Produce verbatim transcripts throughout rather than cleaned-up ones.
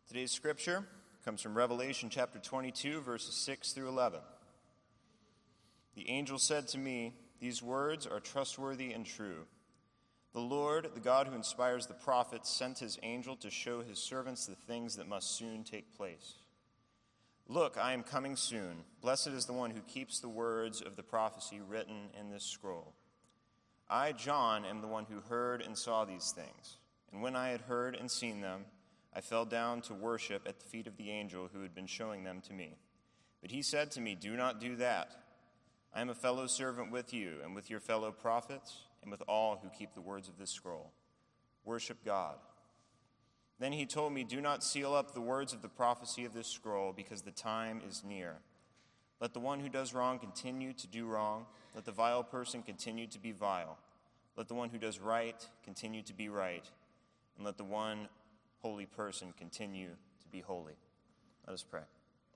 Today's scripture comes from Revelation chapter twenty-two, verses six through eleven. The angel said to me, "These words are trustworthy and true. The Lord, the God who inspires the prophets, sent his angel to show his servants the things that must soon take place. Look, I am coming soon. Blessed is the one who keeps the words of the prophecy written in this scroll. I, John, am the one who heard and saw these things. And when I had heard and seen them, I fell down to worship at the feet of the angel who had been showing them to me. But he said to me, 'Do not do that. I am a fellow servant with you and with your fellow prophets and with all who keep the words of this scroll. Worship God.' Then he told me, 'Do not seal up the words of the prophecy of this scroll, because the time is near. Let the one who does wrong continue to do wrong. Let the vile person continue to be vile. Let the one who does right continue to be right. And let the one holy person continue to be holy.'" Let us pray.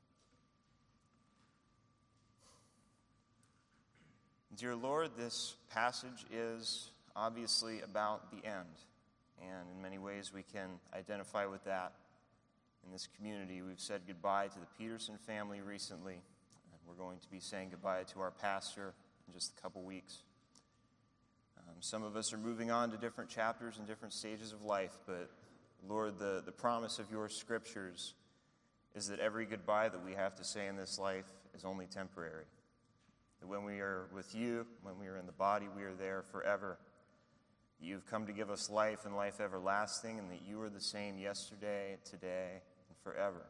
Dear Lord, this passage is obviously about the end, and in many ways we can identify with that. In this community, we've said goodbye to the Peterson family recently, and we're going to be saying goodbye to our pastor in just a couple weeks. Um, some of us are moving on to different chapters and different stages of life, but Lord, the, the promise of your scriptures is that every goodbye that we have to say in this life is only temporary. That when we are with you, when we are in the body, we are there forever. That you've come to give us life and life everlasting, and that you are the same yesterday, today, and forever.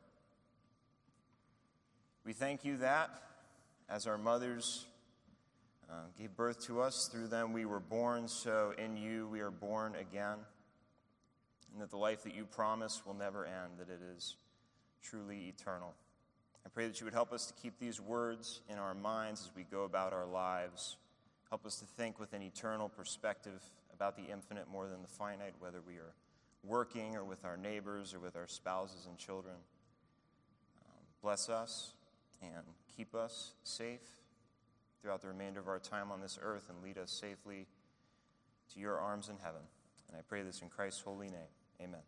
We thank you that, as our mothers uh, gave birth to us, through them we were born, so in you we are born again. And that the life that you promise will never end, that it is truly eternal. I pray that you would help us to keep these words in our minds as we go about our lives. Help us to think with an eternal perspective about the infinite more than the finite, whether we are working or with our neighbors or with our spouses and children. Um, bless us and keep us safe throughout the remainder of our time on this earth, and lead us safely to your arms in heaven. And I pray this in Christ's holy name. Amen.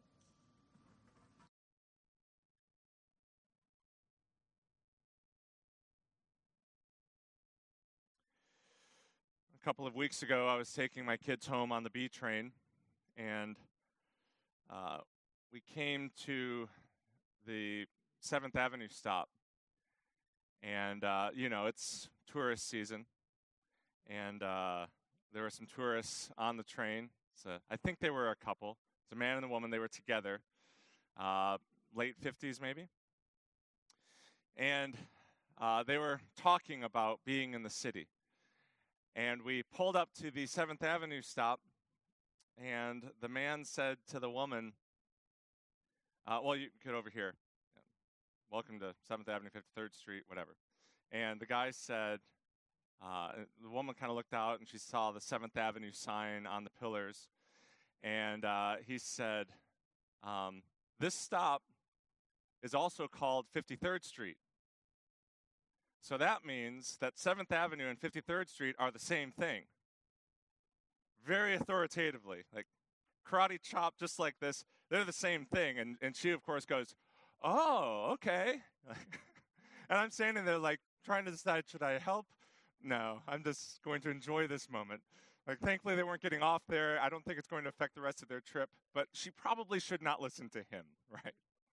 A couple of weeks ago, I was taking my kids home on the B train, and uh, we came to the seventh Avenue stop. And, uh, you know, it's tourist season, and uh, there were some tourists on the train. So I think they were a couple. It's a man and a woman. They were together, uh, late fifties maybe. And uh, they were talking about being in the city. And we pulled up to the seventh Avenue stop, and the man said to the woman, uh, well, you get over here. Welcome to seventh Avenue, fifty-third Street, whatever. And the guy said, uh, the woman kind of looked out, and she saw the seventh Avenue sign on the pillars. And uh, he said, um, this stop is also called fifty-third Street. So that means that seventh Avenue and fifty-third Street are the same thing. Very authoritatively, like karate chop, just like this. They're the same thing. And, and she, of course, goes, "Oh, okay." And I'm standing there, like, trying to decide, should I help? No, I'm just going to enjoy this moment. Like, thankfully, they weren't getting off there. I don't think it's going to affect the rest of their trip, but she probably should not listen to him, right?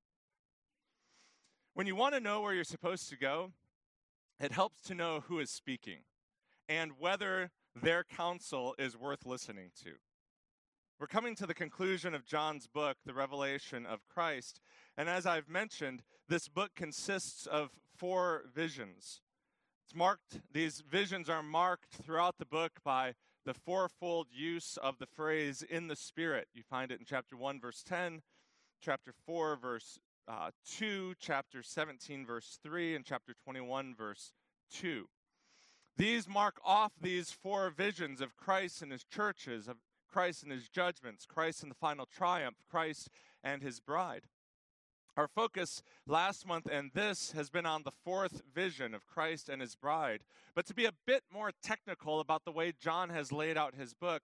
When you want to know where you're supposed to go, it helps to know who is speaking and whether their counsel is worth listening to. We're coming to the conclusion of John's book, The Revelation of Christ, and as I've mentioned, this book consists of four visions. It's marked, these visions are marked throughout the book by the fourfold use of the phrase "in the Spirit." You find it in chapter one, verse ten, chapter four, verse uh, two, chapter seventeen, verse three, and chapter twenty-one, verse two. These mark off these four visions of Christ and his churches, of Christ and his judgments, Christ and the final triumph, Christ and his bride. Our focus last month and this has been on the fourth vision of Christ and his bride. But to be a bit more technical about the way John has laid out his book,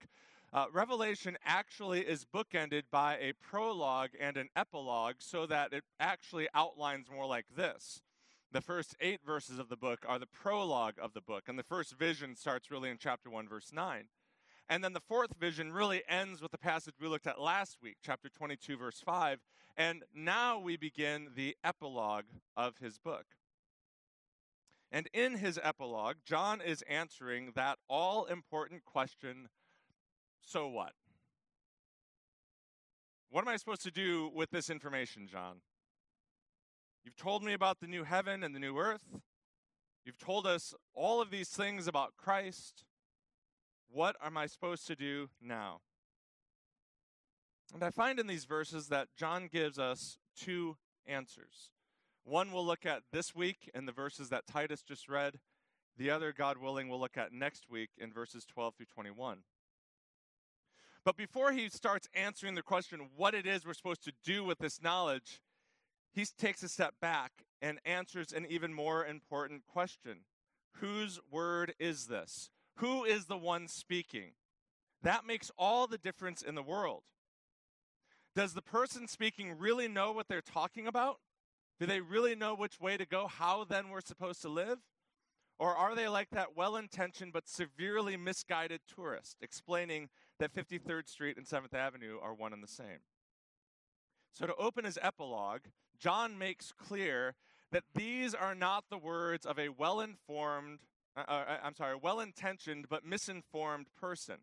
Uh, Revelation actually is bookended by a prologue and an epilogue so that it actually outlines more like this. The first eight verses of the book are the prologue of the book, and the first vision starts really in chapter one, verse nine. And then the fourth vision really ends with the passage we looked at last week, chapter twenty-two, verse five. And now we begin the epilogue of his book. And in his epilogue, John is answering that all-important question, so what? What am I supposed to do with this information, John? You've told me about the new heaven and the new earth. You've told us all of these things about Christ. What am I supposed to do now? And I find in these verses that John gives us two answers. One we'll look at this week in the verses that Titus just read. The other, God willing, we'll look at next week in verses twelve through twenty-one. But before he starts answering the question what it is we're supposed to do with this knowledge, he takes a step back and answers an even more important question. Whose word is this? Who is the one speaking? That makes all the difference in the world. Does the person speaking really know what they're talking about? Do they really know which way to go, how then we're supposed to live? Or are they like that well-intentioned but severely misguided tourist explaining that fifty-third Street and seventh Avenue are one and the same? So to open his epilogue, John makes clear that these are not the words of a well-informed, uh, uh, I'm sorry, well-intentioned but misinformed person.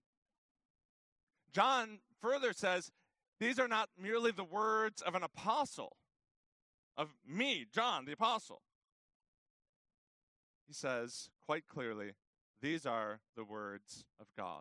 John further says these are not merely the words of an apostle, of me, John, the apostle. He says quite clearly, these are the words of God.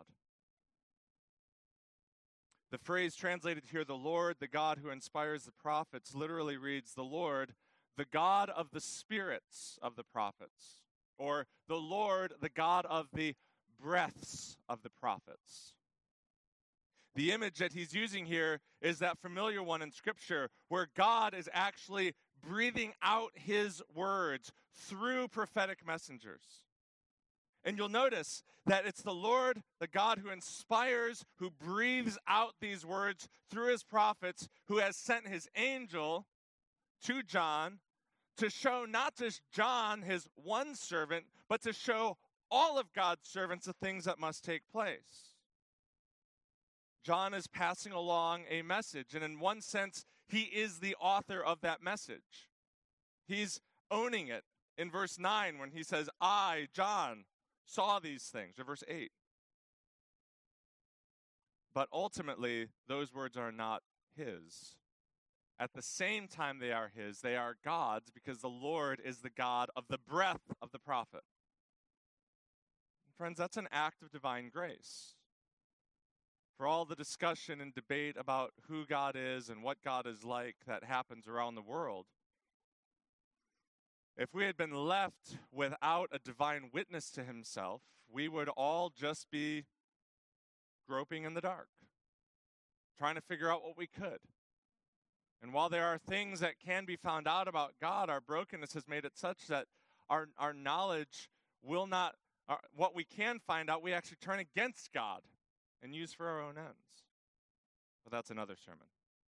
The phrase translated here, the Lord, the God who inspires the prophets, literally reads, the Lord, the God of the spirits of the prophets, or the Lord, the God of the breaths of the prophets. The image that he's using here is that familiar one in Scripture where God is actually breathing out his words through prophetic messengers. And you'll notice that it's the Lord, the God who inspires, who breathes out these words through his prophets, who has sent his angel to John to show not just John, his one servant, but to show all of God's servants the things that must take place. John is passing along a message, and in one sense, he is the author of that message. He's owning it in verse nine when he says, I, John, saw these things, or verse eight. But ultimately, those words are not his. At the same time they are his, they are God's, because the Lord is the God of the breath of the prophet. Friends, that's an act of divine grace. For all the discussion and debate about who God is and what God is like that happens around the world, if we had been left without a divine witness to himself, we would all just be groping in the dark, trying to figure out what we could. And while there are things that can be found out about God, our brokenness has made it such that our, our knowledge will not, our, what we can find out, we actually turn against God and use for our own ends. But that's another sermon.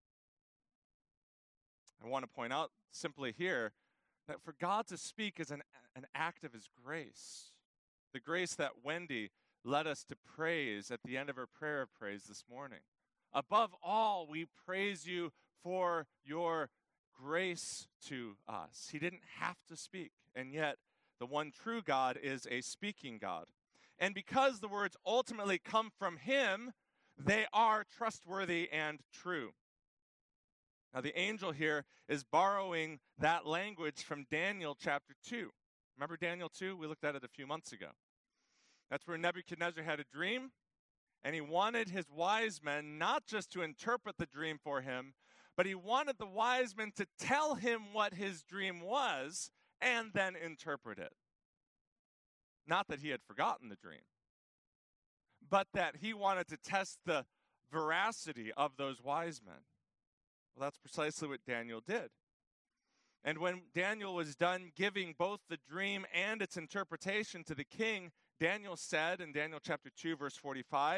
I want to point out simply here that for God to speak is an, an act of his grace. The grace that Wendy led us to praise at the end of her prayer of praise this morning. Above all, we praise you for your grace to us. He didn't have to speak, and yet the one true God is a speaking God. And because the words ultimately come from him, they are trustworthy and true. Now, the angel here is borrowing that language from Daniel chapter two. Remember Daniel two? We looked at it a few months ago. That's where Nebuchadnezzar had a dream, and he wanted his wise men not just to interpret the dream for him, but he wanted the wise men to tell him what his dream was and then interpret it. Not that he had forgotten the dream, but that he wanted to test the veracity of those wise men. Well, that's precisely what Daniel did. And when Daniel was done giving both the dream and its interpretation to the king, Daniel said in Daniel chapter two, verse forty-five,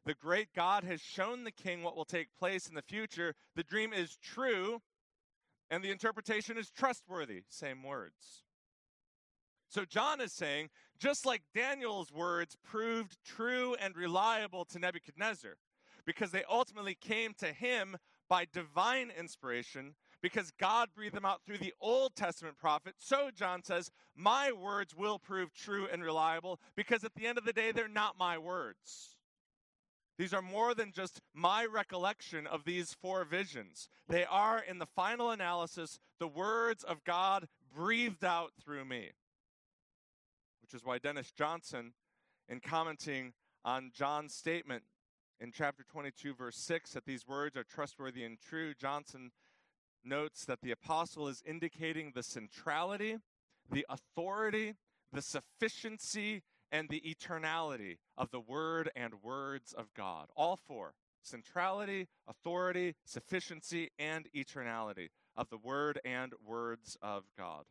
The great God has shown the king what will take place in the future. The dream is true, and the interpretation is trustworthy. Same words. So John is saying, just like Daniel's words proved true and reliable to Nebuchadnezzar, because they ultimately came to him by divine inspiration, because God breathed them out through the Old Testament prophet, so John says, my words will prove true and reliable, because at the end of the day, they're not my words. These are more than just my recollection of these four visions. They are, in the final analysis, the words of God breathed out through me. Which is why Dennis Johnson, in commenting on John's statement in chapter twenty-two, verse six, that these words are trustworthy and true, Johnson notes that the apostle is indicating the centrality, the authority, the sufficiency, and the eternality of the word and words of God. All four: centrality, authority, sufficiency, and eternality of the word and words of God.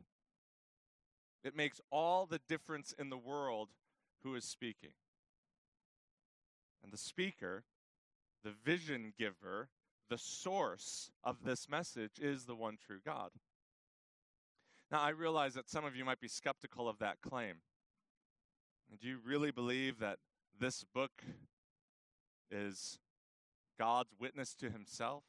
It makes all the difference in the world who is speaking. And the speaker, the vision giver, the source of this message is the one true God. Now, I realize that some of you might be skeptical of that claim. Do you really believe that this book is God's witness to himself?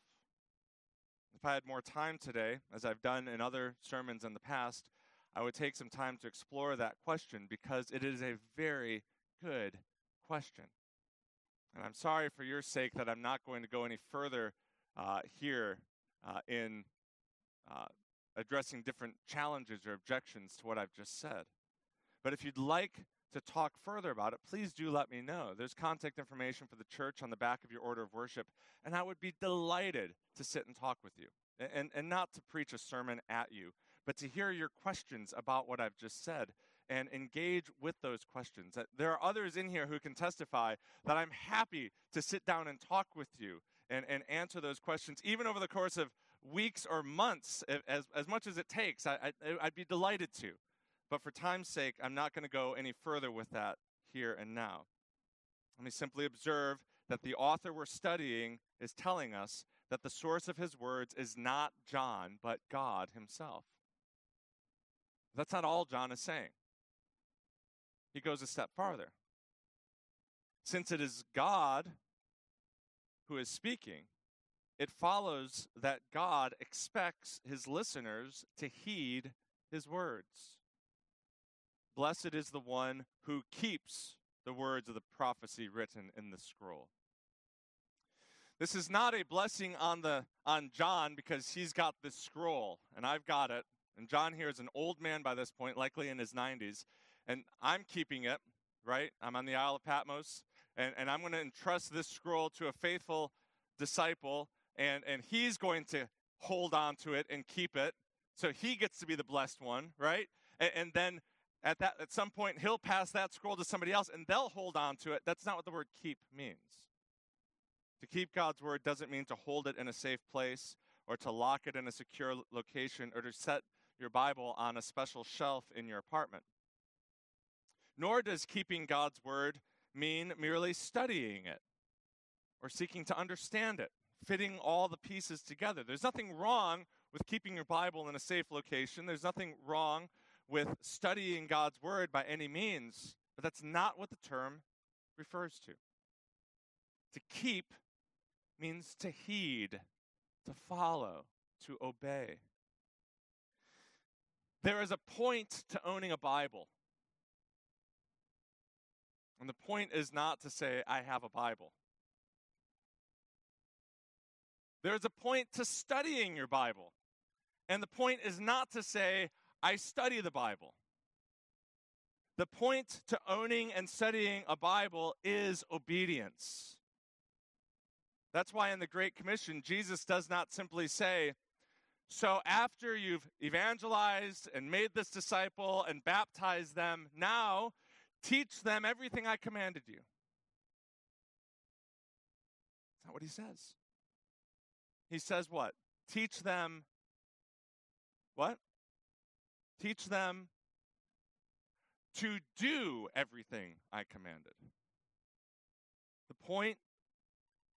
If I had more time today, as I've done in other sermons in the past, I would take some time to explore that question, because it is a very good question. And I'm sorry for your sake that I'm not going to go any further uh, here uh, in uh, addressing different challenges or objections to what I've just said. But if you'd like to talk further about it, please do let me know. There's contact information for the church on the back of your order of worship, and I would be delighted to sit and talk with you, and, and not to preach a sermon at you, but to hear your questions about what I've just said and engage with those questions. There are others in here who can testify that I'm happy to sit down and talk with you and, and answer those questions, even over the course of weeks or months, as, as much as it takes. I, I, I'd be delighted to. But for time's sake, I'm not going to go any further with that here and now. Let me simply observe that the author we're studying is telling us that the source of his words is not John, but God himself. That's not all John is saying. He goes a step farther. Since it is God who is speaking, it follows that God expects his listeners to heed his words. Blessed is the one who keeps the words of the prophecy written in the scroll. This is not a blessing on the on John because he's got this scroll and I've got it. And John here is an old man by this point, likely in his nineties. And I'm keeping it, right? I'm on the Isle of Patmos. And, and I'm going to entrust this scroll to a faithful disciple. And, and he's going to hold on to it and keep it. So he gets to be the blessed one, right? And, and then at that at some point, he'll pass that scroll to somebody else, and they'll hold on to it. That's not what the word keep means. To keep God's word doesn't mean to hold it in a safe place or to lock it in a secure location or to set your Bible on a special shelf in your apartment. Nor does keeping God's word mean merely studying it or seeking to understand it, fitting all the pieces together. There's nothing wrong with keeping your Bible in a safe location. There's nothing wrong with studying God's word by any means, but that's not what the term refers to. To keep means to heed, to follow, to obey. There is a point to owning a Bible. And the point is not to say, I have a Bible. There is a point to studying your Bible. And the point is not to say, I study the Bible. The point to owning and studying a Bible is obedience. That's why in the Great Commission, Jesus does not simply say, so after you've evangelized and made this disciple and baptized them, now teach them everything I commanded you. That's not what he says. He says what? Teach them what? Teach them to do everything I commanded. The point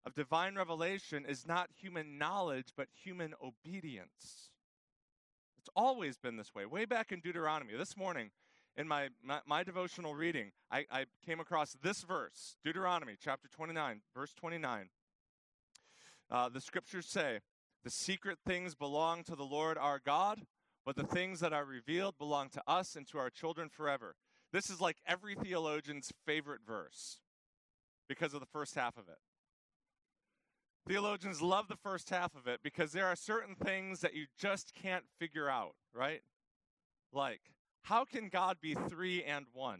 of divine revelation is not human knowledge, but human obedience. It's always been this way. Way back in Deuteronomy, this morning in my, my, my devotional reading, I, I came across this verse, Deuteronomy chapter twenty-nine, verse twenty-nine. Uh, the scriptures say, "The secret things belong to the Lord our God, but the things that are revealed belong to us and to our children forever." This is like every theologian's favorite verse because of the first half of it. Theologians love the first half of it because there are certain things that you just can't figure out, right? Like, how can God be three and one?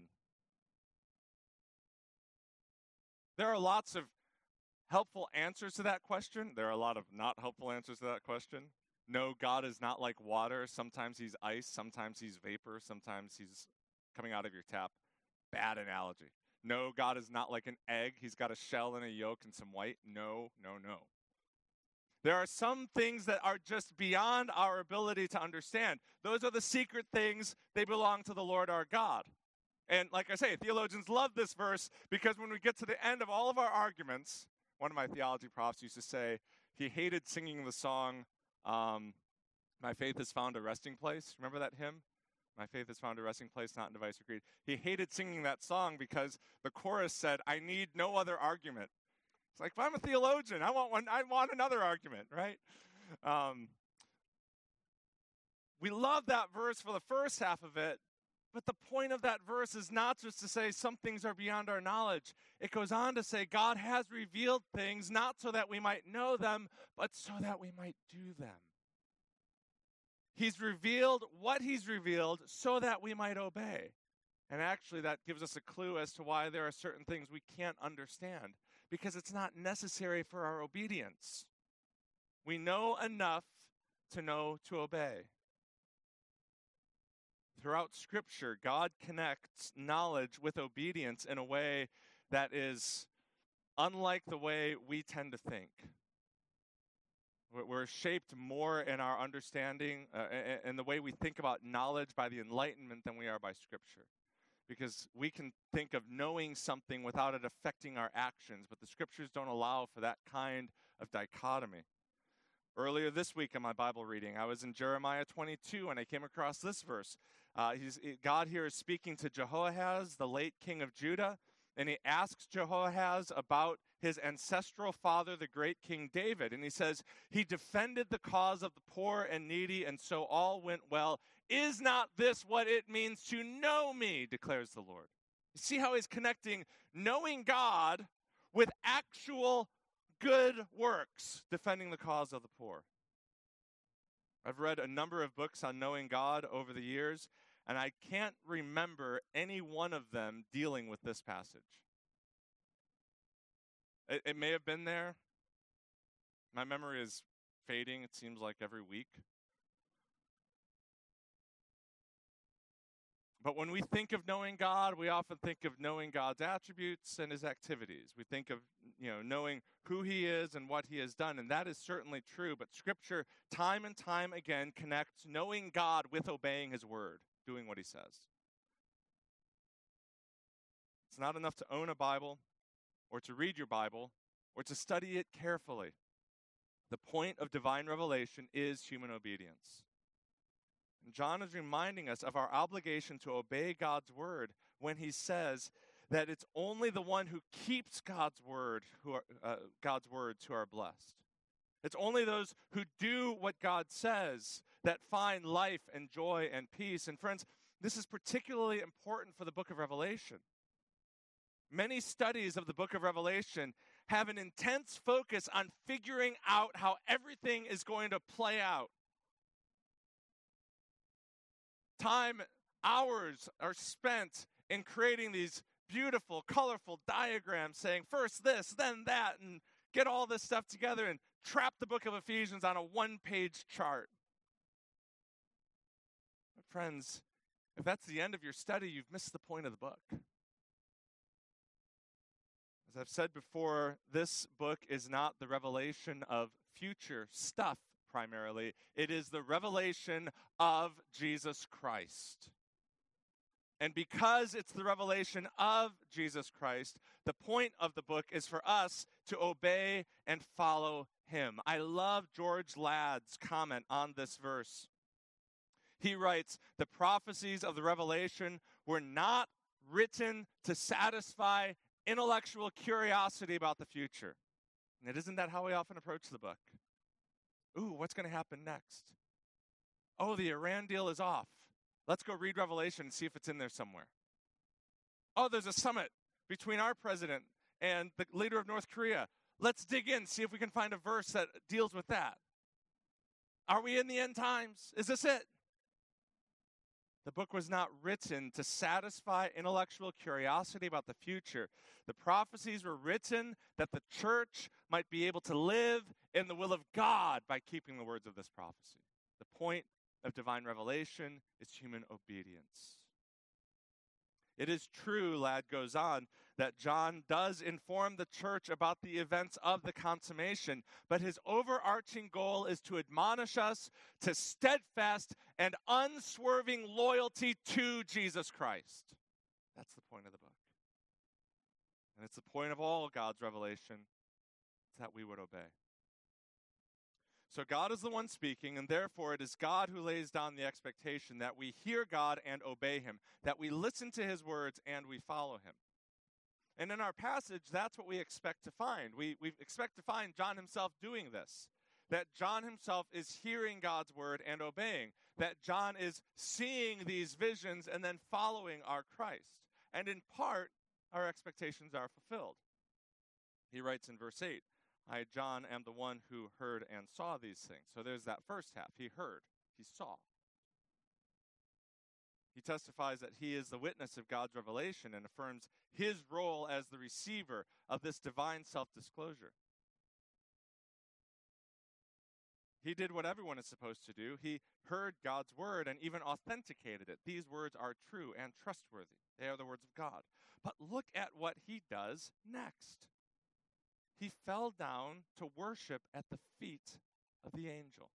There are lots of helpful answers to that question. There are a lot of not helpful answers to that question. No, God is not like water. Sometimes he's ice, sometimes he's vapor, sometimes he's coming out of your tap. Bad analogy. No, God is not like an egg. He's got a shell and a yolk and some white. No, no, no. There are some things that are just beyond our ability to understand. Those are the secret things. They belong to the Lord our God. And like I say, theologians love this verse because when we get to the end of all of our arguments, one of my theology profs used to say he hated singing the song, um, "My faith has found a resting place." Remember that hymn? "My faith has found a resting place, not in device or creed." He hated singing that song because the chorus said, "I need no other argument." It's like, if I'm a theologian, I want one. I want another argument, right? Um, we love that verse for the first half of it, but the point of that verse is not just to say some things are beyond our knowledge. It goes on to say God has revealed things not so that we might know them, but so that we might do them. He's revealed what he's revealed so that we might obey. And actually, that gives us a clue as to why there are certain things we can't understand, because it's not necessary for our obedience. We know enough to know to obey. Throughout Scripture, God connects knowledge with obedience in a way that is unlike the way we tend to think. We're shaped more in our understanding uh, and the way we think about knowledge by the Enlightenment than we are by Scripture. Because we can think of knowing something without it affecting our actions, but the Scriptures don't allow for that kind of dichotomy. Earlier this week in my Bible reading, I was in Jeremiah twenty-two, and I came across this verse. Uh, he's, God here is speaking to Jehoahaz, the late king of Judah, and he asks Jehoahaz about his ancestral father, the great King David. And he says, he defended the cause of the poor and needy, and so all went well. Is not this what it means to know me, declares the Lord? You see how he's connecting knowing God with actual good works, defending the cause of the poor. I've read a number of books on knowing God over the years, and I can't remember any one of them dealing with this passage. It, it may have been there. My memory is fading, it seems like every week. But when we think of knowing God, we often think of knowing God's attributes and his activities. We think of, you know, knowing who he is and what he has done, and that is certainly true. But Scripture, time and time again, connects knowing God with obeying his word, doing what he says. It's not enough to own a Bible or to read your Bible or to study it carefully. The point of divine revelation is human obedience. And John is reminding us of our obligation to obey God's word when he says that it's only the one who keeps God's word, who are, uh, God's words, who are blessed. It's only those who do what God says that find life and joy and peace. And friends, this is particularly important for the book of Revelation. Many studies of the book of Revelation have an intense focus on figuring out how everything is going to play out. Time, hours are spent in creating these beautiful, colorful diagrams saying first this, then that, and get all this stuff together and trap the book of Ephesians on a one-page chart. But friends, if that's the end of your study, you've missed the point of the book. As I've said before, this book is not the revelation of future stuff primarily. It is the revelation of Jesus Christ. And because it's the revelation of Jesus Christ, the point of the book is for us to obey and follow him. I love George Ladd's comment on this verse. He writes, "The prophecies of the revelation were not written to satisfy intellectual curiosity about the future." And isn't that how we often approach the book? Ooh, what's going to happen next? Oh, the Iran deal is off. Let's go read Revelation and see if it's in there somewhere. Oh, there's a summit between our president and the leader of North Korea. Let's dig in, see if we can find a verse that deals with that. Are we in the end times? Is this it? The book was not written to satisfy intellectual curiosity about the future. The prophecies were written that the church might be able to live in the will of God by keeping the words of this prophecy. The point of divine revelation is human obedience. It is true, Ladd goes on, that John does inform the church about the events of the consummation, but his overarching goal is to admonish us to steadfast and unswerving loyalty to Jesus Christ. That's the point of the book. And it's the point of all God's revelation, that we would obey. So God is the one speaking, and therefore it is God who lays down the expectation that we hear God and obey him, that we listen to his words and we follow him. And in our passage, that's what we expect to find. We, we expect to find John himself doing this, that John himself is hearing God's word and obeying, that John is seeing these visions and then following our Christ. And in part, our expectations are fulfilled. He writes in verse eight, "I, John, am the one who heard and saw these things." So there's that first half. He heard, he saw. He testifies that he is the witness of God's revelation and affirms his role as the receiver of this divine self-disclosure. He did what everyone is supposed to do. He heard God's word and even authenticated it. These words are true and trustworthy. They are the words of God. But look at what he does next. He fell down to worship at the feet of the angel.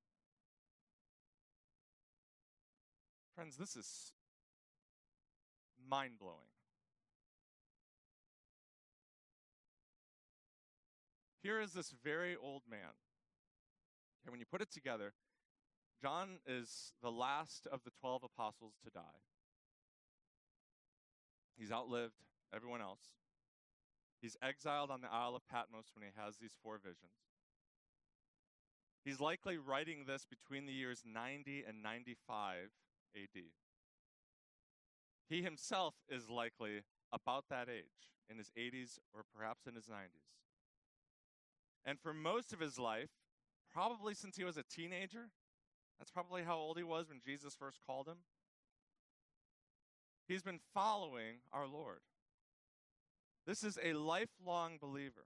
Friends, this is mind-blowing. Here is this very old man. And when you put it together, John is the last of the twelve apostles to die. He's outlived everyone else. He's exiled on the Isle of Patmos when he has these four visions. He's likely writing this between the years ninety and ninety-five A D. He himself is likely about that age, in his eighties or perhaps in his nineties. And for most of his life, probably since he was a teenager, that's probably how old he was when Jesus first called him, he's been following our Lord. This is a lifelong believer.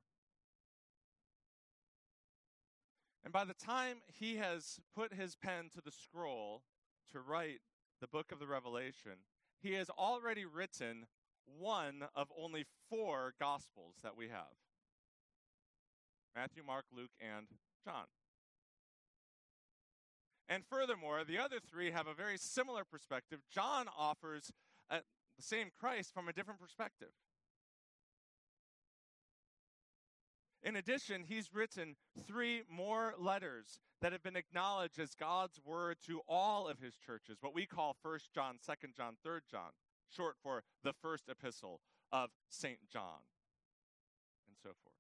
And by the time he has put his pen to the scroll to write the book of the Revelation, he has already written one of only four Gospels that we have: Matthew, Mark, Luke, and John. And furthermore, the other three have a very similar perspective. John offers a, the same Christ from a different perspective. In addition, he's written three more letters that have been acknowledged as God's word to all of his churches, what we call First John, Second John, Third John, short for the first epistle of Saint John, and so forth.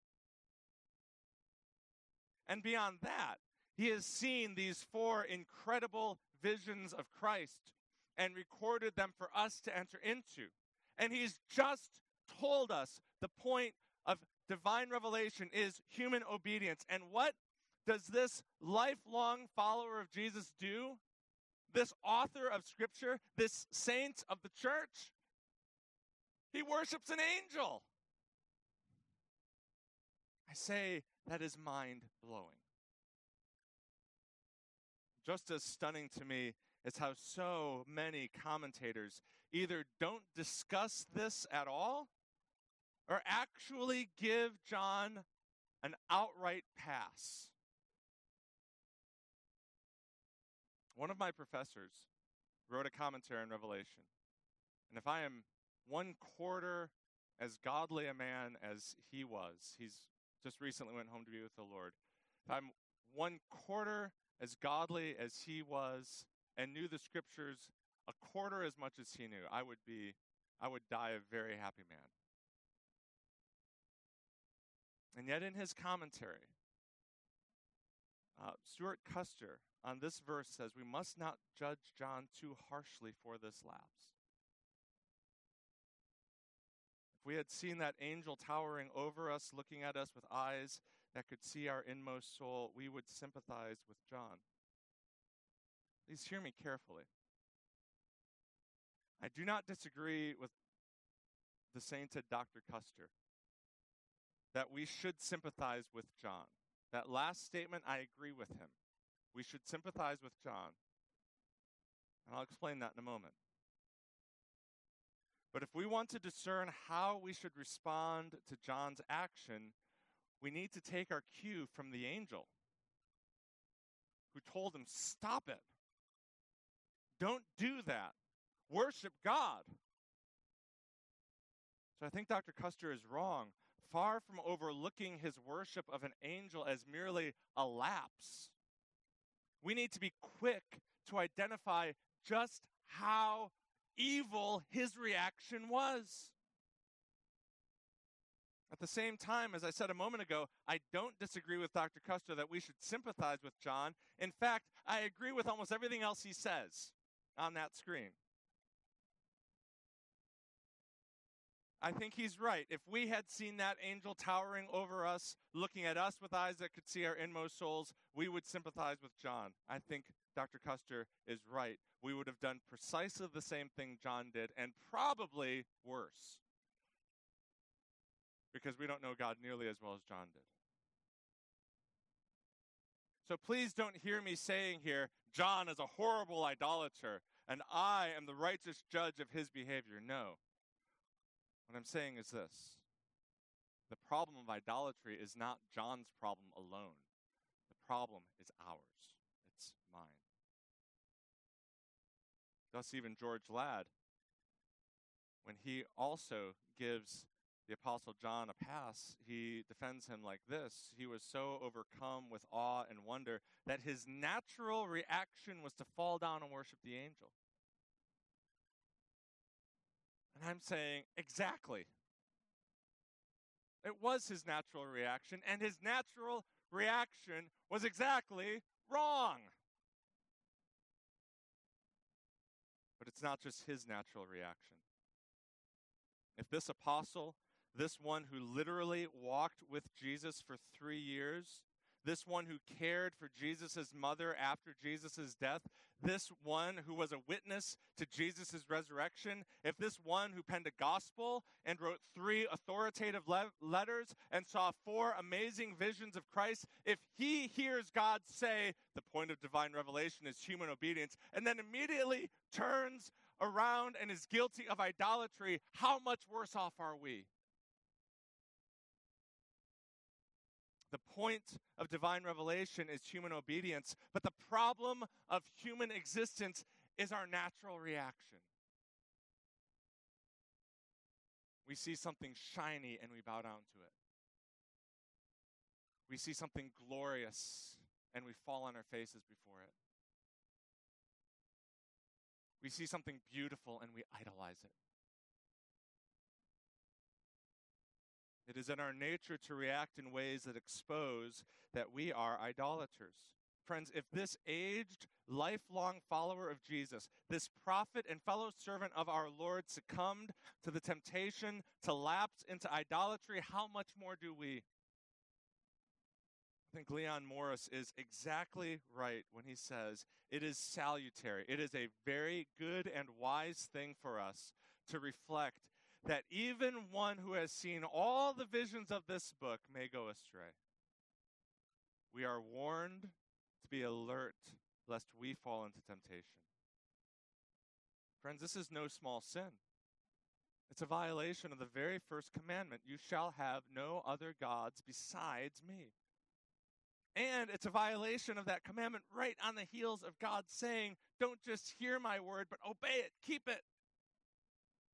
And beyond that, he has seen these four incredible visions of Christ and recorded them for us to enter into. And he's just told us the point of divine revelation is human obedience. And what does this lifelong follower of Jesus do? This author of Scripture, this saint of the church? He worships an angel. I say that is mind-blowing. Just as stunning to me is how so many commentators either don't discuss this at all or actually give John an outright pass. One of my professors wrote a commentary on Revelation, And if I am one quarter as godly a man as he was, he's just recently went home to be with the Lord. If I'm one quarter as godly as he was and knew the scriptures a quarter as much as he knew, I would be, I would die a very happy man. And yet in his commentary, uh, Stuart Custer on this verse says, we must not judge John too harshly for this lapse. If we had seen that angel towering over us, looking at us with eyes that could see our inmost soul, we would sympathize with John. Please hear me carefully. I do not disagree with the sainted Doctor Custer that we should sympathize with John. That last statement, I agree with him. We should sympathize with John. And I'll explain that in a moment. But if we want to discern how we should respond to John's action, we need to take our cue from the angel who told him, stop it. Don't do that. Worship God. So I think Doctor Custer is wrong. Far from overlooking his worship of an angel as merely a lapse, we need to be quick to identify just how evil his reaction was. At the same time, as I said a moment ago, I don't disagree with Doctor Custer that we should sympathize with John. In fact, I agree with almost everything else he says on that screen. I think he's right. If we had seen that angel towering over us, looking at us with eyes that could see our inmost souls, we would sympathize with John. I think Doctor Custer is right. We would have done precisely the same thing John did, and probably worse. Because we don't know God nearly as well as John did. So please don't hear me saying here, John is a horrible idolater, and I am the righteous judge of his behavior. No. What I'm saying is this. The problem of idolatry is not John's problem alone. The problem is ours. It's mine. Thus even George Ladd, when he also gives the Apostle John a pass, he defends him like this. He was so overcome with awe and wonder that his natural reaction was to fall down and worship the angel. And I'm saying, exactly. It was his natural reaction, and his natural reaction was exactly wrong. But it's not just his natural reaction. If this apostle, this one who literally walked with Jesus for three years, this one who cared for Jesus' mother after Jesus' death, this one who was a witness to Jesus' resurrection, if this one who penned a gospel and wrote three authoritative le- letters and saw four amazing visions of Christ, if he hears God say the point of divine revelation is human obedience, and then immediately turns around and is guilty of idolatry, how much worse off are we? The point of divine revelation is human obedience, but the problem of human existence is our natural reaction. We see something shiny and we bow down to it. We see something glorious and we fall on our faces before it. We see something beautiful and we idolize it. It is in our nature to react in ways that expose that we are idolaters. Friends, if this aged, lifelong follower of Jesus, this prophet and fellow servant of our Lord succumbed to the temptation to lapse into idolatry, how much more do we? I think Leon Morris is exactly right when he says it is salutary. It is a very good and wise thing for us to reflect that even one who has seen all the visions of this book may go astray. We are warned to be alert lest we fall into temptation. Friends, this is no small sin. It's a violation of the very first commandment. You shall have no other gods besides me. And it's a violation of that commandment right on the heels of God saying, don't just hear my word, but obey it, keep it.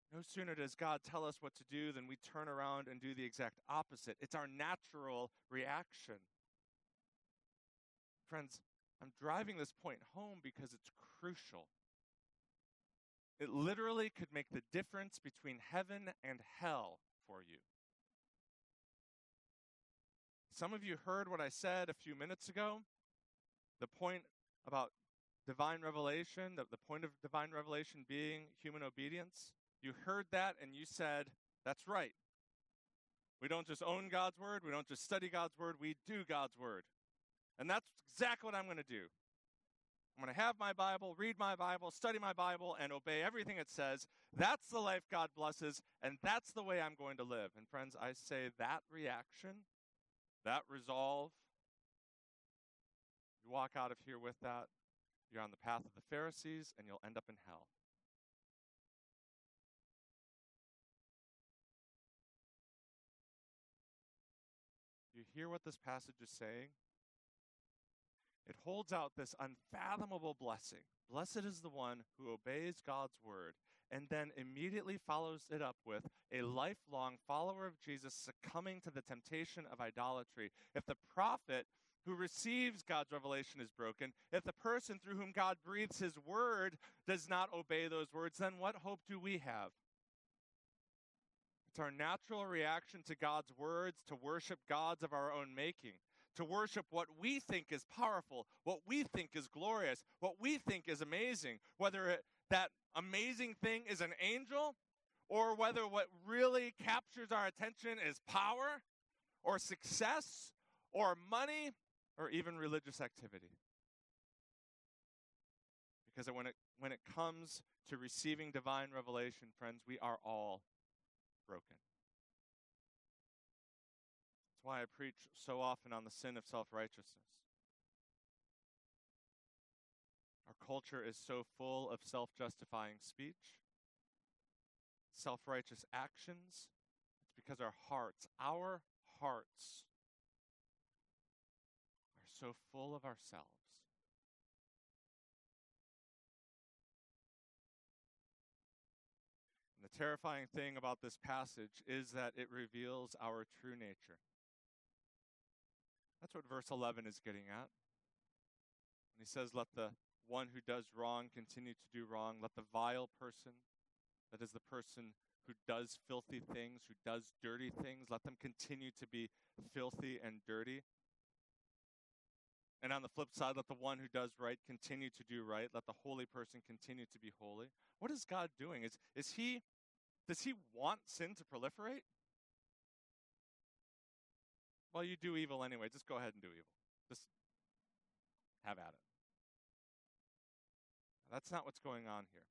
No sooner does God tell us what to do than we turn around and do the exact opposite. It's our natural reaction. Friends, I'm driving this point home because it's crucial. It literally could make the difference between heaven and hell for you. Some of you heard what I said a few minutes ago. The point about divine revelation, the, the point of divine revelation being human obedience. You heard that and you said, that's right. We don't just own God's word. We don't just study God's word. We do God's word. And that's exactly what I'm going to do. I'm going to have my Bible, read my Bible, study my Bible, and obey everything it says. That's the life God blesses, and that's the way I'm going to live. And friends, I say that reaction, that resolve, you walk out of here with that, you're on the path of the Pharisees, and you'll end up in hell. You hear what this passage is saying? It holds out this unfathomable blessing. Blessed is the one who obeys God's word, and then immediately follows it up with a lifelong follower of Jesus succumbing to the temptation of idolatry. If the prophet who receives God's revelation is broken, if the person through whom God breathes his word does not obey those words, then what hope do we have? It's our natural reaction to God's words to worship gods of our own making, to worship what we think is powerful, what we think is glorious, what we think is amazing, whether it, that amazing thing is an angel, or whether what really captures our attention is power, or success, or money, or even religious activity. Because when it, when it comes to receiving divine revelation, friends, we are all broken. That's why I preach so often on the sin of self-righteousness. Our culture is so full of self-justifying speech, self-righteous actions. It's because our hearts, our hearts, are so full of ourselves. And the terrifying thing about this passage is that it reveals our true nature. That's what verse eleven is getting at. And he says, let the one who does wrong continue to do wrong. Let the vile person, that is the person who does filthy things, who does dirty things, let them continue to be filthy and dirty. And on the flip side, let the one who does right continue to do right. Let the holy person continue to be holy. What is God doing? Is, is he, does he want sin to proliferate? Well, you do evil anyway. Just go ahead and do evil. Just have at it. That's not what's going on here.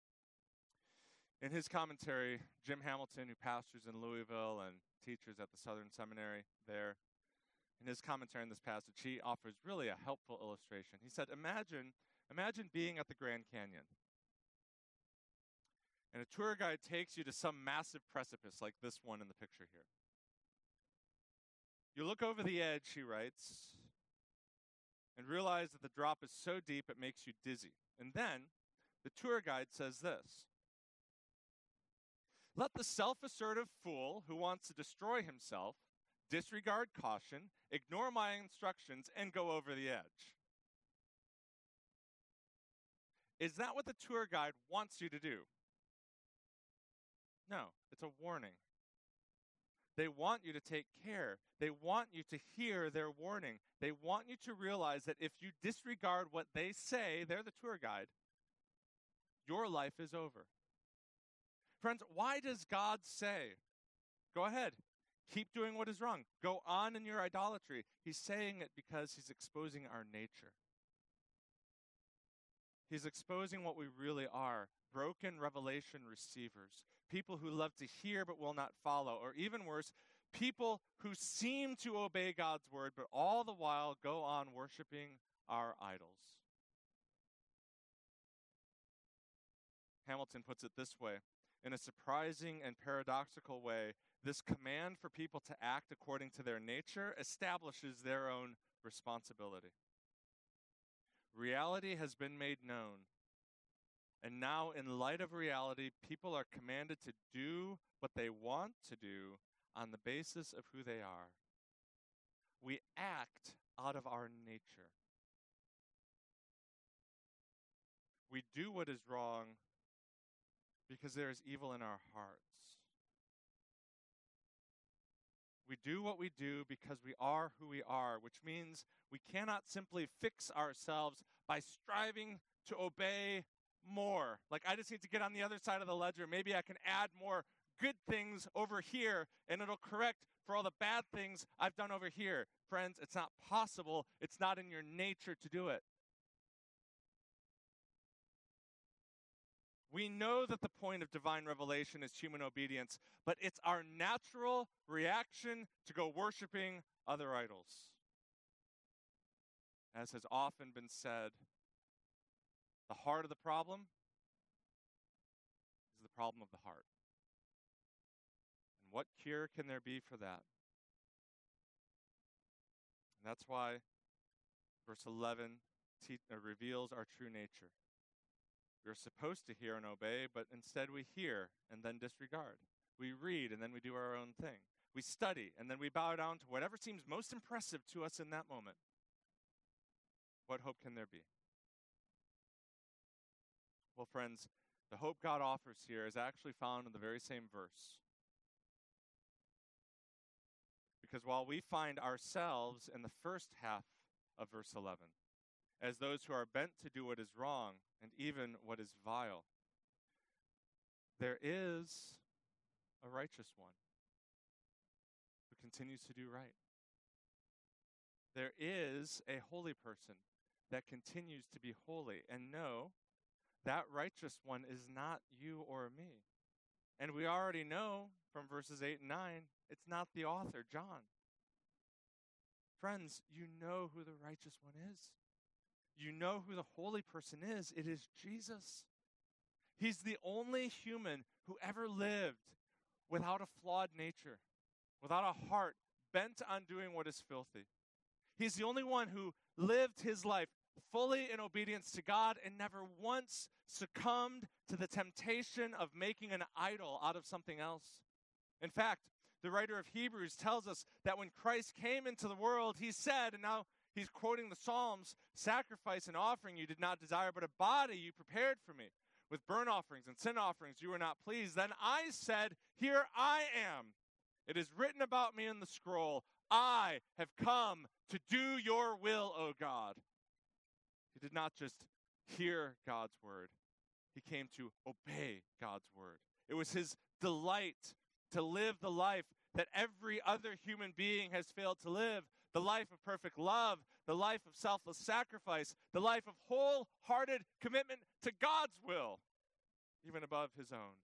In his commentary, Jim Hamilton, who pastors in Louisville and teaches at the Southern Seminary there, in his commentary on this passage, he offers really a helpful illustration. He said, imagine, imagine being at the Grand Canyon. And a tour guide takes you to some massive precipice like this one in the picture here. You look over the edge, he writes, and realize that the drop is so deep it makes you dizzy. And then the tour guide says this: let the self-assertive fool who wants to destroy himself disregard caution, ignore my instructions, and go over the edge. Is that what the tour guide wants you to do? No, it's a warning. They want you to take care. They want you to hear their warning. They want you to realize that if you disregard what they say, they're the tour guide, your life is over. Friends, why does God say, go ahead, keep doing what is wrong, go on in your idolatry? He's saying it because he's exposing our nature. He's exposing what we really are, broken revelation receivers, people who love to hear but will not follow, or even worse, people who seem to obey God's word but all the while go on worshiping our idols. Hamilton puts it this way: in a surprising and paradoxical way, this command for people to act according to their nature establishes their own responsibility. Reality has been made known. And now, in light of reality, people are commanded to do what they want to do on the basis of who they are. We act out of our nature. We do what is wrong because there is evil in our hearts. We do what we do because we are who we are, which means we cannot simply fix ourselves by striving to obey more. Like, I just need to get on the other side of the ledger. Maybe I can add more good things over here, and it'll correct for all the bad things I've done over here. Friends, it's not possible. It's not in your nature to do it. We know that the point of divine revelation is human obedience, but it's our natural reaction to go worshiping other idols. As has often been said, the heart of the problem is the problem of the heart. And what cure can there be for that? And that's why verse eleven te- uh, reveals our true nature. We're supposed to hear and obey, but instead we hear and then disregard. We read and then we do our own thing. We study and then we bow down to whatever seems most impressive to us in that moment. What hope can there be? Well, friends, the hope God offers here is actually found in the very same verse. Because while we find ourselves in the first half of verse eleven, as those who are bent to do what is wrong and even what is vile, there is a righteous one who continues to do right. There is a holy person that continues to be holy. And no, that righteous one is not you or me. And we already know from verses eight and nine, it's not the author, John. Friends, you know who the righteous one is. You know who the holy person is. It is Jesus. He's the only human who ever lived without a flawed nature, without a heart bent on doing what is filthy. He's the only one who lived his life fully in obedience to God and never once succumbed to the temptation of making an idol out of something else. In fact, the writer of Hebrews tells us that when Christ came into the world, he said, and now he's quoting the Psalms, "Sacrifice and offering you did not desire, but a body you prepared for me. With burnt offerings and sin offerings you were not pleased. Then I said, here I am. It is written about me in the scroll, I have come to do your will, O God." He did not just hear God's word. He came to obey God's word. It was his delight to live the life that every other human being has failed to live. The life of perfect love, the life of selfless sacrifice, the life of wholehearted commitment to God's will, even above his own.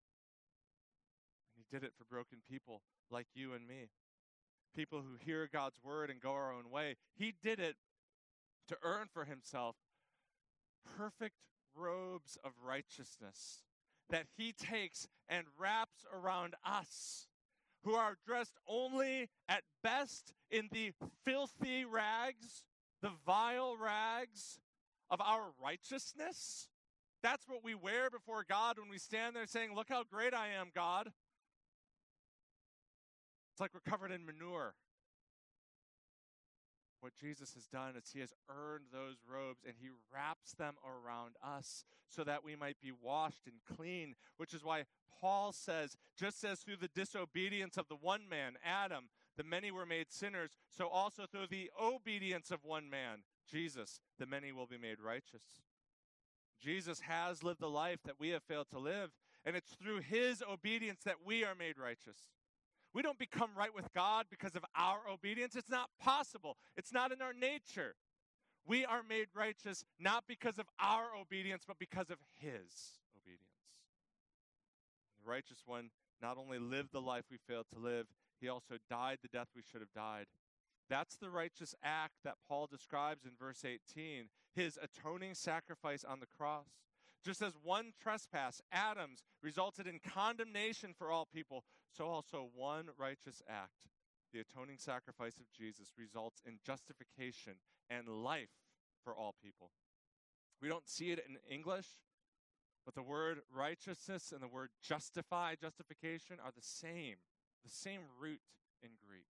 And he did it for broken people like you and me. People who hear God's word and go our own way. He did it to earn for himself perfect robes of righteousness that he takes and wraps around us, who are dressed only at best in the filthy rags, the vile rags of our righteousness. That's what we wear before God when we stand there saying, "Look how great I am, God." It's like we're covered in manure. What Jesus has done is he has earned those robes and he wraps them around us so that we might be washed and clean, which is why Paul says, just as through the disobedience of the one man, Adam, the many were made sinners, so also through the obedience of one man, Jesus, the many will be made righteous. Jesus has lived the life that we have failed to live, and it's through his obedience that we are made righteous. We don't become right with God because of our obedience. It's not possible. It's not in our nature. We are made righteous not because of our obedience, but because of his obedience. The righteous one not only lived the life we failed to live, he also died the death we should have died. That's the righteous act that Paul describes in verse eighteen, his atoning sacrifice on the cross. Just as one trespass, Adam's, resulted in condemnation for all people, so also one righteous act, the atoning sacrifice of Jesus, results in justification and life for all people. We don't see it in English, But the word righteousness and the word justify, justification, are the same, the same root in Greek.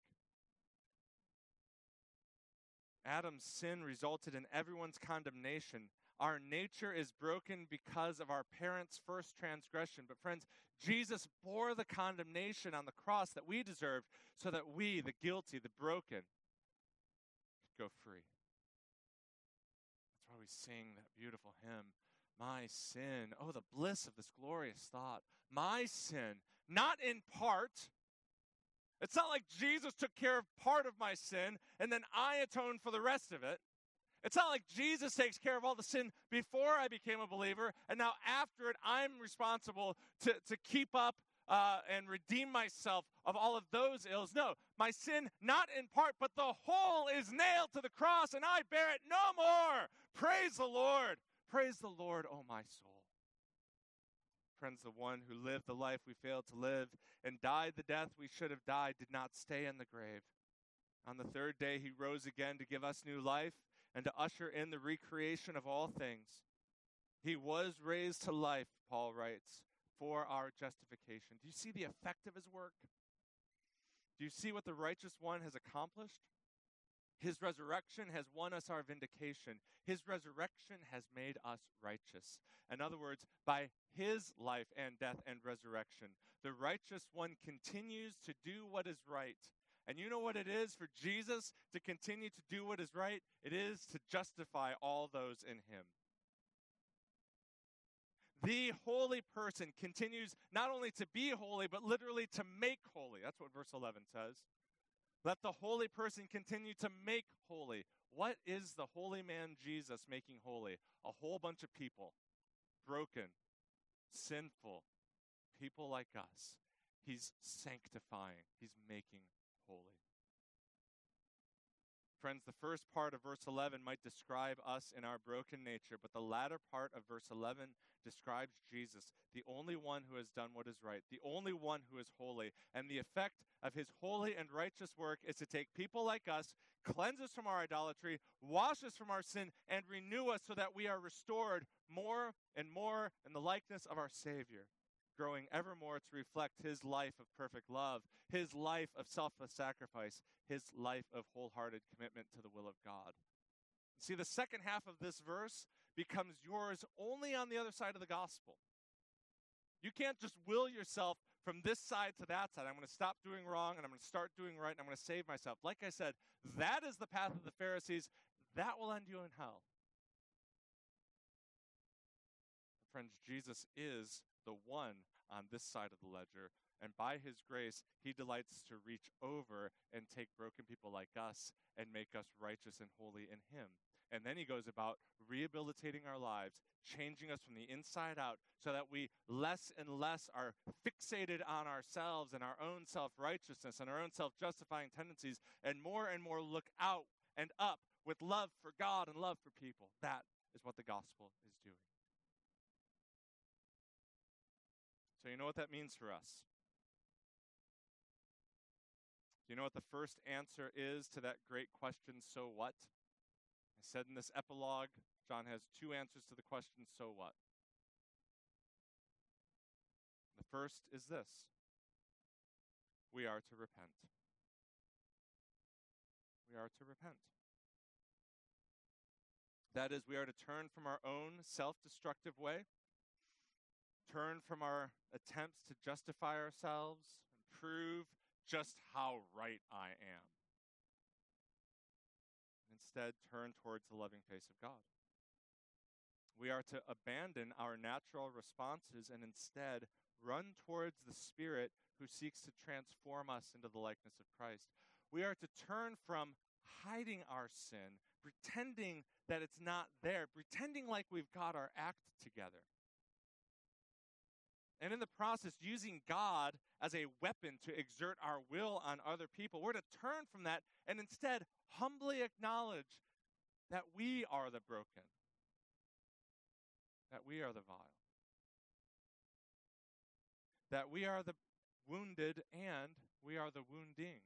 Adam's sin resulted in everyone's condemnation. Our nature is broken because of our parents' first transgression. But friends, Jesus bore the condemnation on the cross that we deserved so that we, the guilty, the broken, could go free. That's why we sing that beautiful hymn, My Sin. Oh, the bliss of this glorious thought. My sin, not in part. It's not like Jesus took care of part of my sin and then I atone for the rest of it. It's not like Jesus takes care of all the sin before I became a believer, and now after it, I'm responsible to, to keep up uh, and redeem myself of all of those ills. No, my sin, not in part, but the whole is nailed to the cross, and I bear it no more. Praise the Lord. Praise the Lord, oh my soul. Friends, the one who lived the life we failed to live and died the death we should have died did not stay in the grave. On the third day, he rose again to give us new life and to usher in the recreation of all things. He was raised to life, Paul writes, for our justification. Do you see the effect of his work? Do you see what the righteous one has accomplished? His resurrection has won us our vindication. His resurrection has made us righteous. In other words, by his life and death and resurrection, the righteous one continues to do what is right. And you know what it is for Jesus to continue to do what is right? It is to justify all those in him. The holy person continues not only to be holy, but literally to make holy. That's what verse eleven says. Let the holy person continue to make holy. What is the holy man Jesus making holy? A whole bunch of people. Broken, sinful, people like us. He's sanctifying. He's making holy. Friends, the first part of verse eleven might describe us in our broken nature, but the latter part of verse eleven describes Jesus, the only one who has done what is right, the only one who is holy. And the effect of his holy and righteous work is to take people like us, cleanse us from our idolatry, wash us from our sin, and renew us so that we are restored more and more in the likeness of our Savior, growing ever more to reflect his life of perfect love, his life of selfless sacrifice, his life of wholehearted commitment to the will of God. See, the second half of this verse becomes yours only on the other side of the gospel. You can't just will yourself from this side to that side. I'm going to stop doing wrong and I'm going to start doing right and I'm going to save myself. Like I said, that is the path of the Pharisees. That will end you in hell. Friends, Jesus is the one on this side of the ledger, and by his grace, he delights to reach over and take broken people like us and make us righteous and holy in him. And then he goes about rehabilitating our lives, changing us from the inside out so that we less and less are fixated on ourselves and our own self-righteousness and our own self-justifying tendencies, and more and more look out and up with love for God and love for people. That is what the gospel is doing. So you know what that means for us? Do you know what the first answer is to that great question, so what? I said in this epilogue, John has two answers to the question, so what? The first is this: we are to repent. We are to repent. That is, we are to turn from our own self-destructive way, turn from our attempts to justify ourselves and prove just how right I am. Instead, turn towards the loving face of God. We are to abandon our natural responses and instead run towards the Spirit who seeks to transform us into the likeness of Christ. We are to turn from hiding our sin, pretending that it's not there, pretending like we've got our act together. And in the process, using God as a weapon to exert our will on other people. We're to turn from that and instead humbly acknowledge that we are the broken, that we are the vile, that we are the wounded and we are the wounding.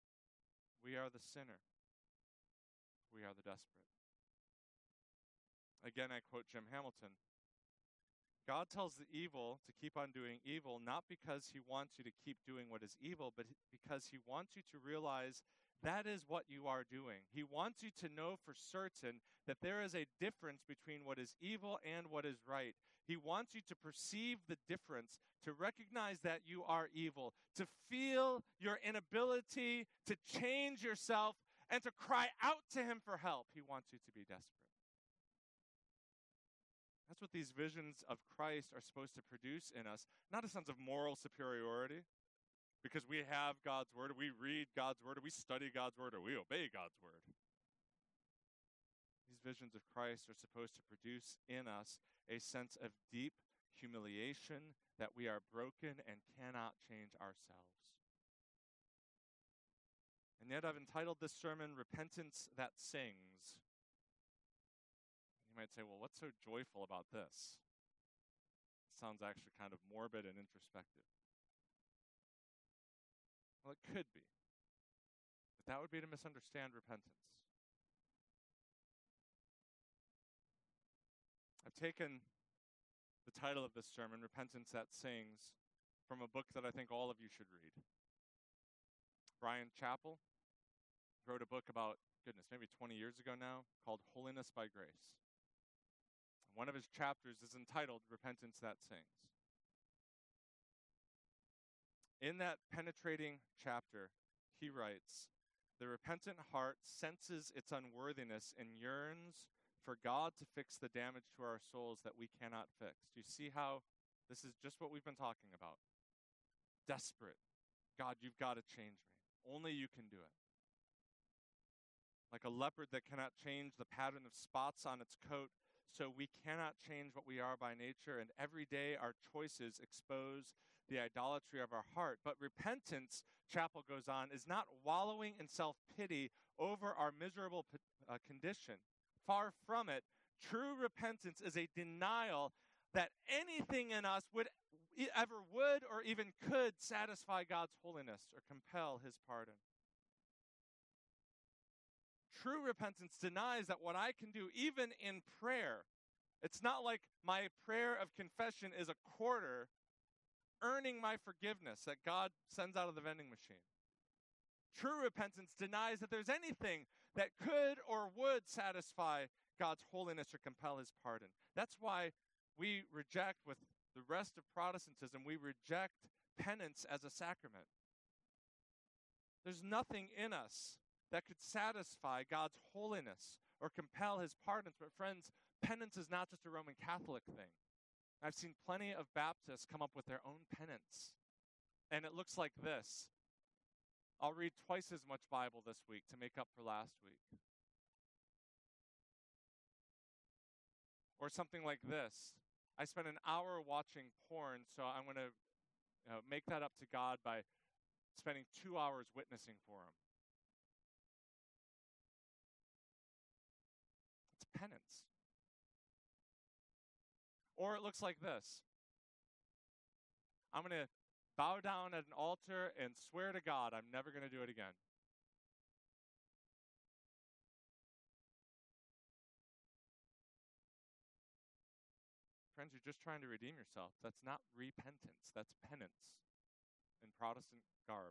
We are the sinner. We are the desperate. Again, I quote Jim Hamilton. God tells the evil to keep on doing evil, not because he wants you to keep doing what is evil, but because he wants you to realize that is what you are doing. He wants you to know for certain that there is a difference between what is evil and what is right. He wants you to perceive the difference, to recognize that you are evil, to feel your inability to change yourself, and to cry out to him for help. He wants you to be desperate. That's what these visions of Christ are supposed to produce in us, not a sense of moral superiority, because we have God's word, or we read God's word, or we study God's word, or we obey God's word. These visions of Christ are supposed to produce in us a sense of deep humiliation that we are broken and cannot change ourselves. And yet I've entitled this sermon, Repentance That Sings. You might say, well, what's so joyful about this? It sounds actually kind of morbid and introspective. Well, it could be. But that would be to misunderstand repentance. I've taken the title of this sermon, Repentance That Sings, from a book that I think all of you should read. Bryan Chapell wrote a book about, goodness, maybe twenty years ago now, called Holiness by Grace. One of his chapters is entitled Repentance That Sings. In that penetrating chapter, he writes, "The repentant heart senses its unworthiness and yearns for God to fix the damage to our souls that we cannot fix." Do you see how this is just what we've been talking about? Desperate. God, you've got to change me. Only you can do it. Like a leopard that cannot change the pattern of spots on its coat, so we cannot change what we are by nature, and every day our choices expose the idolatry of our heart. But repentance, Chapell goes on, is not wallowing in self-pity over our miserable uh, condition. Far from it. True repentance is a denial that anything in us would ever would or even could satisfy God's holiness or compel his pardon. True repentance denies that what I can do, even in prayer, it's not like my prayer of confession is a quarter earning my forgiveness that God sends out of the vending machine. True repentance denies that there's anything that could or would satisfy God's holiness or compel his pardon. That's why we reject, with the rest of Protestantism, we reject penance as a sacrament. There's nothing in us that could satisfy God's holiness or compel his pardons. But friends, penance is not just a Roman Catholic thing. I've seen plenty of Baptists come up with their own penance. And it looks like this. I'll read twice as much Bible this week to make up for last week. Or something like this. I spent an hour watching porn, so I'm going to you know, make that up to God by spending two hours witnessing for him. It's penance. Or it looks like this. I'm going to bow down at an altar and swear to God I'm never going to do it again. Friends, you're just trying to redeem yourself. That's not repentance. That's penance in Protestant garb.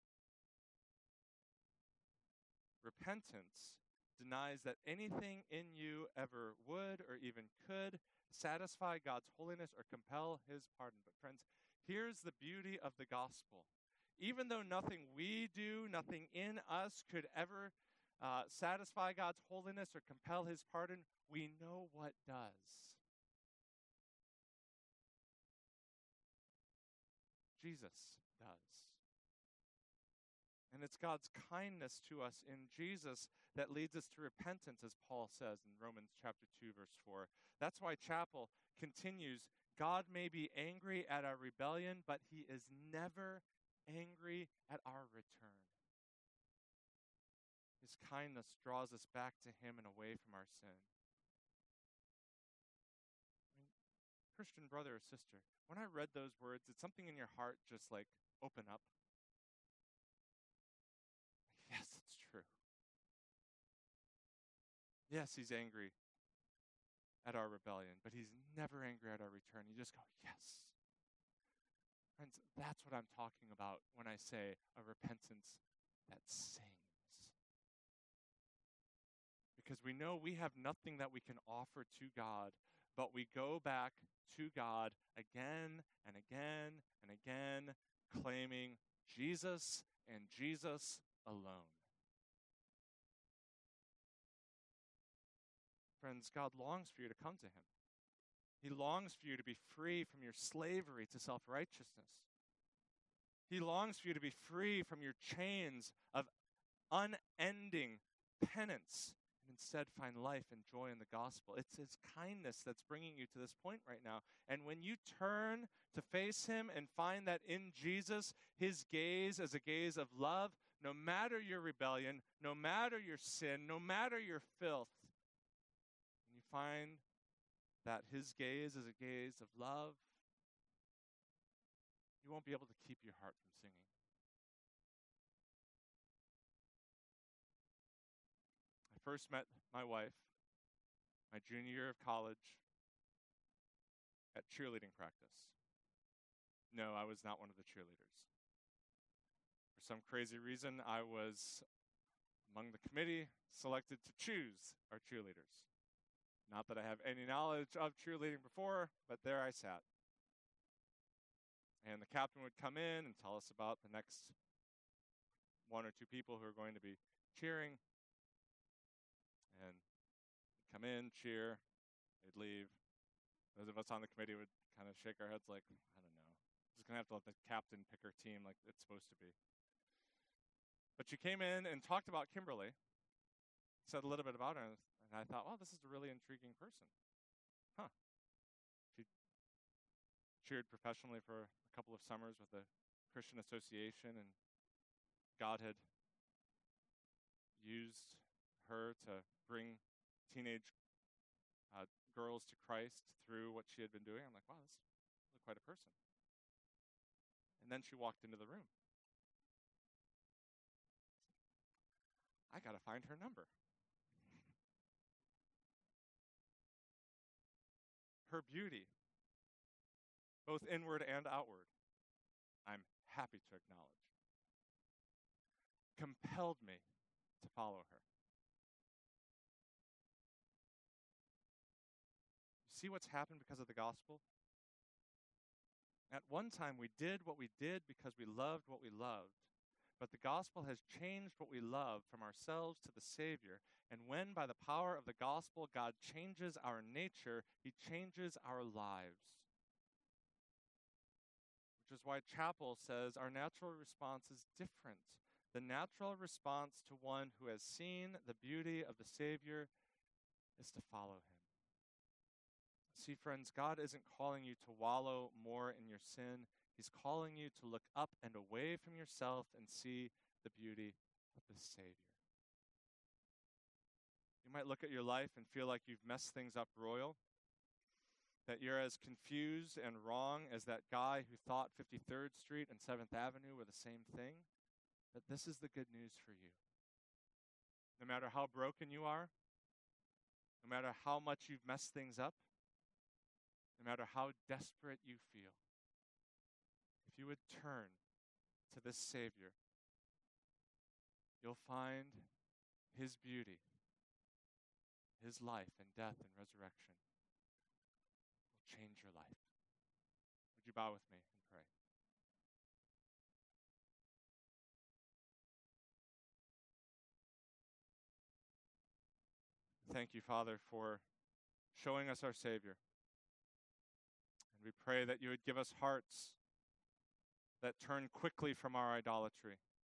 Repentance denies that anything in you ever would or even could satisfy God's holiness or compel his pardon. But friends, here's the beauty of the gospel. Even though nothing we do, nothing in us could ever uh, satisfy God's holiness or compel his pardon, we know what does. Jesus does. And it's God's kindness to us in Jesus that leads us to repentance, as Paul says in Romans chapter two, verse four. That's why Chapell continues, God may be angry at our rebellion, but he is never angry at our return. His kindness draws us back to him and away from our sin. I mean, Christian brother or sister, when I read those words, did something in your heart just like open up? Yes, it's true. Yes, he's angry at our rebellion, but he's never angry at our return. You just go, yes. Friends, that's what I'm talking about when I say a repentance that sings. Because we know we have nothing that we can offer to God, but we go back to God again and again and again, claiming Jesus and Jesus alone. Friends, God longs for you to come to him. He longs for you to be free from your slavery to self-righteousness. He longs for you to be free from your chains of unending penance and instead find life and joy in the gospel. It's his kindness that's bringing you to this point right now. And when you turn to face him and find that in Jesus, his gaze is a gaze of love, no matter your rebellion, no matter your sin, no matter your filth, and you find that his gaze is a gaze of love, you won't be able to keep your heart from singing. I first met my wife my junior year of college at cheerleading practice. No, I was not one of the cheerleaders. For some crazy reason, I was among the committee selected to choose our cheerleaders. Not that I have any knowledge of cheerleading before, but there I sat. And the captain would come in and tell us about the next one or two people who are going to be cheering. And they'd come in, cheer, they'd leave. Those of us on the committee would kind of shake our heads like, I don't know. Just going to have to let the captain pick her team like it's supposed to be. But she came in and talked about Kimberly, said a little bit about her, and I thought, wow, this is a really intriguing person. Huh. She cheered professionally for a couple of summers with the Christian Association, and God had used her to bring teenage uh, girls to Christ through what she had been doing. I'm like, wow, this is really quite a person. And then she walked into the room. I got to find her number. Her beauty, both inward and outward, I'm happy to acknowledge, compelled me to follow her. You see what's happened because of the gospel? At one time, we did what we did because we loved what we loved. But the gospel has changed what we love from ourselves to the Savior. And when, by the power of the gospel, God changes our nature, he changes our lives. Which is why Chapel says our natural response is different. The natural response to one who has seen the beauty of the Savior is to follow him. See, friends, God isn't calling you to wallow more in your sin. He's calling you to look up and away from yourself and see the beauty of the Savior. You might look at your life and feel like you've messed things up royal, that you're as confused and wrong as that guy who thought fifty-third Street and seventh Avenue were the same thing. But this is the good news for you. No matter how broken you are, no matter how much you've messed things up, no matter how desperate you feel, if you would turn to this Savior, you'll find his beauty, his life and death and resurrection will change your life. Would you bow with me and pray? Thank you, Father, for showing us our Savior. And we pray that you would give us hearts that turn quickly from our idolatry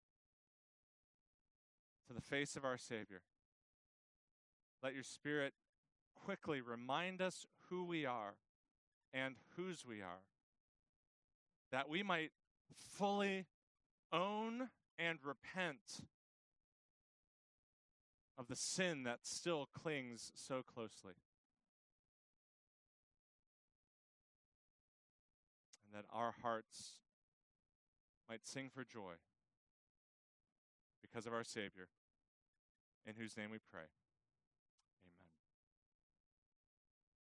to the face of our Savior. Let your Spirit quickly remind us who we are and whose we are, that we might fully own and repent of the sin that still clings so closely. And that our hearts might sing for joy because of our Savior, in whose name we pray.